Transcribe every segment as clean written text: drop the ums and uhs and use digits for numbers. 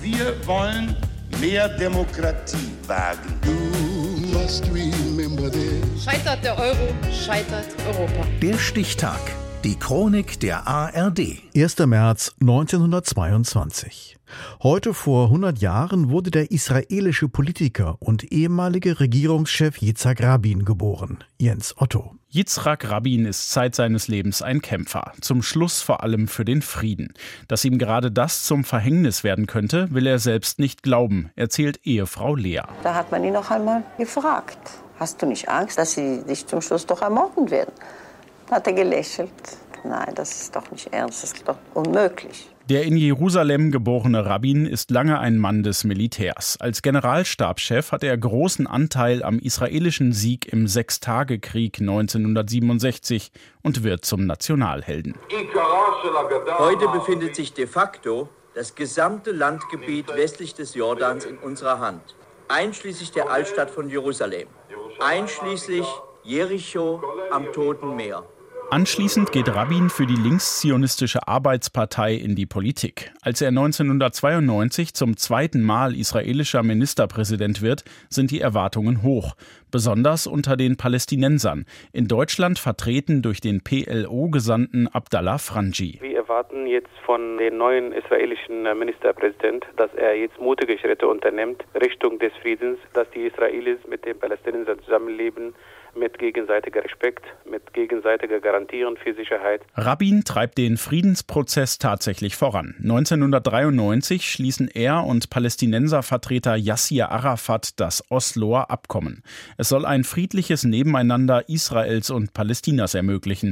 Wir wollen mehr Demokratie wagen. Scheitert der Euro, scheitert Europa. Der Stichtag. Die Chronik der ARD. 1. März 1922. Heute vor 100 Jahren wurde der israelische Politiker und ehemalige Regierungschef Yitzhak Rabin geboren. Jens Otto. Yitzhak Rabin ist Zeit seines Lebens ein Kämpfer, zum Schluss vor allem für den Frieden. Dass ihm gerade das zum Verhängnis werden könnte, will er selbst nicht glauben, erzählt Ehefrau Lea. Da hat man ihn noch einmal gefragt: Hast du nicht Angst, dass sie dich zum Schluss doch ermorden werden? Da hat er gelächelt. Nein, das ist doch nicht ernst, das ist doch unmöglich. Der in Jerusalem geborene Rabin ist lange ein Mann des Militärs. Als Generalstabschef hat er großen Anteil am israelischen Sieg im Sechstagekrieg 1967 und wird zum Nationalhelden. Heute befindet sich de facto das gesamte Landgebiet westlich des Jordans in unserer Hand, einschließlich der Altstadt von Jerusalem, einschließlich Jericho am Toten Meer. Anschließend geht Rabin für die linkszionistische Arbeitspartei in die Politik. Als er 1992 zum zweiten Mal israelischer Ministerpräsident wird, sind die Erwartungen hoch. Besonders unter den Palästinensern. In Deutschland vertreten durch den PLO-Gesandten Abdallah Frangi. Wir erwarten jetzt von dem neuen israelischen Ministerpräsident, dass er jetzt mutige Schritte unternimmt Richtung des Friedens, dass die Israelis mit den Palästinensern zusammenleben, mit gegenseitiger Respekt, mit gegenseitiger Garantien für Sicherheit. Rabin treibt den Friedensprozess tatsächlich voran. 1993 schließen er und Palästinenservertreter Yassir Arafat das Osloer Abkommen. Es soll ein friedliches Nebeneinander Israels und Palästinas ermöglichen.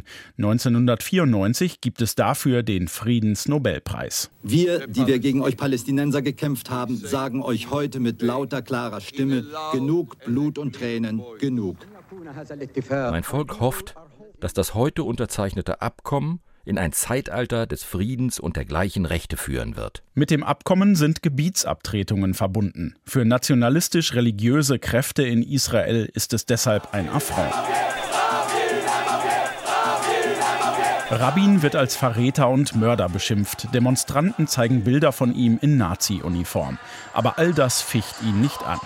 1994 gibt es dafür den Friedensnobelpreis. Wir, die wir gegen euch Palästinenser gekämpft haben, sagen euch heute mit lauter, klarer Stimme: Genug Blut und Tränen, genug. Mein Volk hofft, dass das heute unterzeichnete Abkommen in ein Zeitalter des Friedens und der gleichen Rechte führen wird. Mit dem Abkommen sind Gebietsabtretungen verbunden. Für nationalistisch-religiöse Kräfte in Israel ist es deshalb ein Affront. Rabin wird als Verräter und Mörder beschimpft. Demonstranten zeigen Bilder von ihm in Nazi-Uniform. Aber all das ficht ihn nicht an.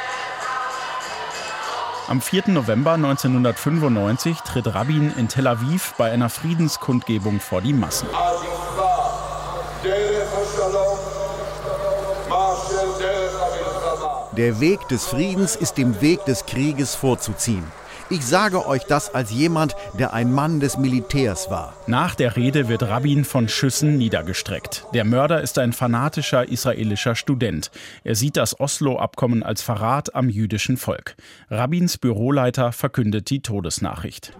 Am 4. November 1995 tritt Rabin in Tel Aviv bei einer Friedenskundgebung vor die Massen. Der Weg des Friedens ist dem Weg des Krieges vorzuziehen. Ich sage euch das als jemand, der ein Mann des Militärs war. Nach der Rede wird Rabin von Schüssen niedergestreckt. Der Mörder ist ein fanatischer israelischer Student. Er sieht das Oslo-Abkommen als Verrat am jüdischen Volk. Rabins Büroleiter verkündet die Todesnachricht.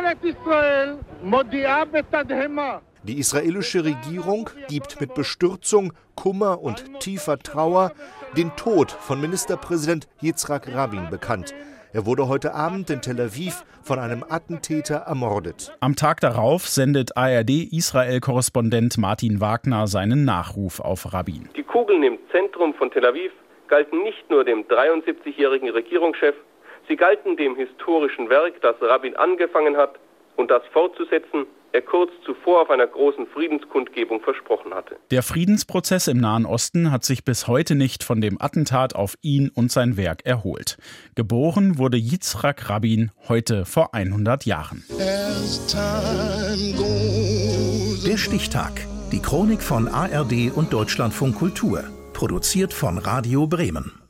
Die israelische Regierung gibt mit Bestürzung, Kummer und tiefer Trauer den Tod von Ministerpräsident Yitzhak Rabin bekannt. Er wurde heute Abend in Tel Aviv von einem Attentäter ermordet. Am Tag darauf sendet ARD-Israel-Korrespondent Martin Wagner seinen Nachruf auf Rabin. Die Kugeln im Zentrum von Tel Aviv galten nicht nur dem 73-jährigen Regierungschef, sie galten dem historischen Werk, das Rabin angefangen hat und das fortzusetzen er kurz zuvor auf einer großen Friedenskundgebung versprochen hatte. Der Friedensprozess im Nahen Osten hat sich bis heute nicht von dem Attentat auf ihn und sein Werk erholt. Geboren wurde Yitzhak Rabin heute vor 100 Jahren. Der Stichtag. Die Chronik von ARD und Deutschlandfunk Kultur. Produziert von Radio Bremen.